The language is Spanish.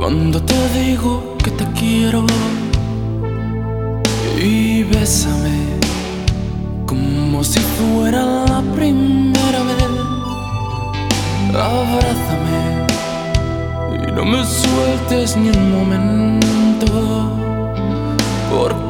Cuando te digo que te quiero y bésame como si fuera la primera vez. Abrázame y no me sueltes ni un momento, porque